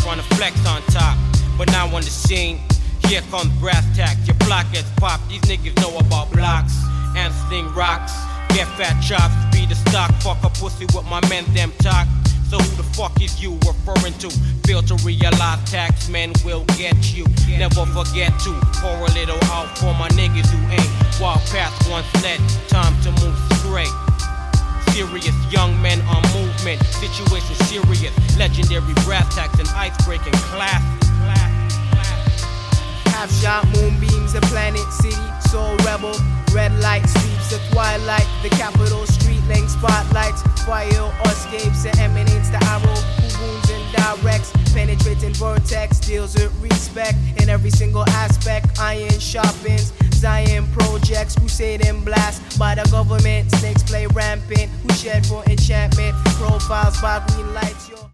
trying to flex on top. But now on the scene, here comes brass tacks. Your block gets popped, these niggas know about blocks and sling rocks. Get fat chops, be the stock, fuck a pussy with my men, them talk. So who the fuck is you referring to? Fail to realize tax men will get you. Never forget to pour a little out for my niggas who ain't walk past one sled. Time to move straight. Serious young men on movement. Situation serious. Legendary brass tacks and ice breaking class. Half shot moonbeams, the planet city, soul rebel. Red light sweeps the twilight, the capital street length spotlights. Fire escapes and emanates the arrow. Who wounds and directs, penetrating vortex, deals with respect in every single aspect. Iron sharpens, Zion projects, crusading blast by the government. Snakes play rampant, who shed for enchantment. Profiles by green lights.